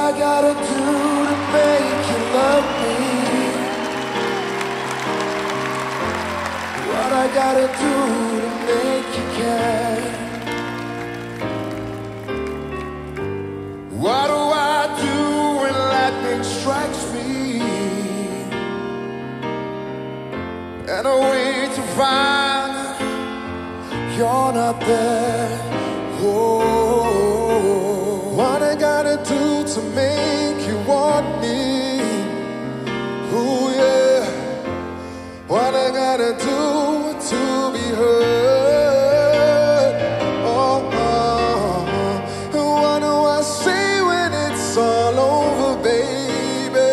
I gotta do to make you love me? What I gotta do to make you care? What do I do when lightning strikes me and I wait to find you're not there? Oh, what I gotta do to make you want me? Oh yeah, what I gotta do to be heard? Oh, what do I say when it's all over, baby?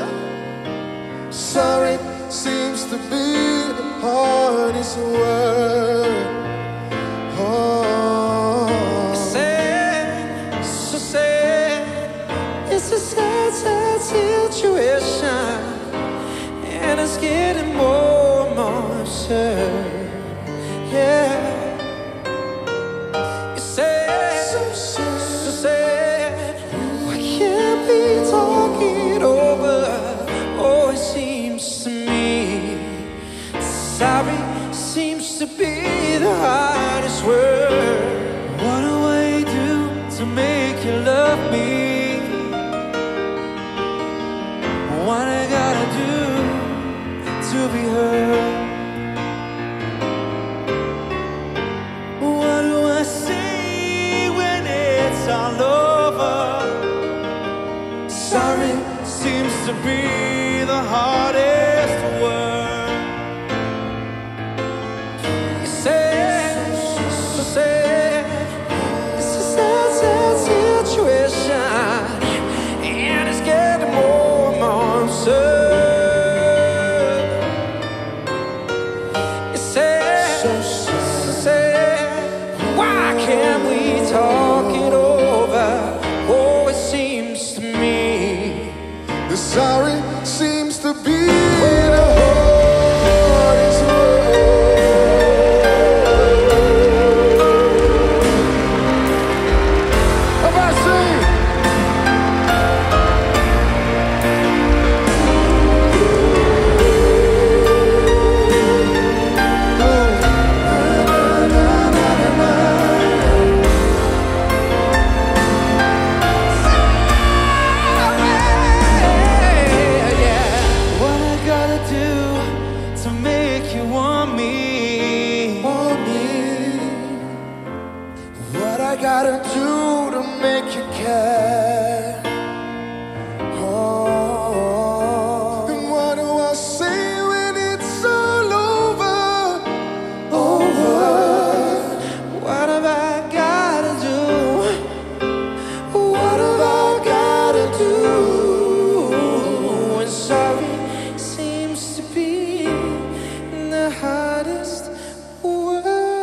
Sorry seems to be the hardest word. It's a sad, sad situation, and it's getting more and more absurd. Yeah, it's sad, so sad. Why can't we talk it over? Oh, it seems to me sorry seems to be the hardest word. What do I do to make you love me? What I gotta do to be heard? What do I say when it's all over? Sorry seems to be the hardest word. You say, so sad. It's a sad, sad situation, and it's getting more and more absurd. It's sad, so sad. Why can't we talk it over? Oh, it seems to me The sorry seems to be the hardest word. How about I sing? what I gotta do to make you want me. Want me? What I gotta do to make you care? Oh, and what do I say when it's all over? Over. What have I gotta do? What have I gotta do? When sorry seems to be the hardest word.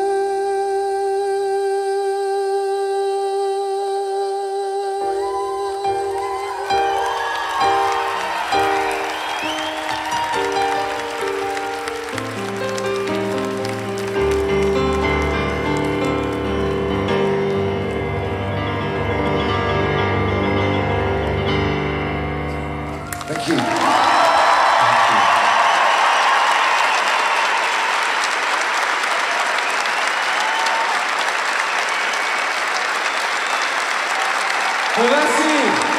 Thank you. Merci.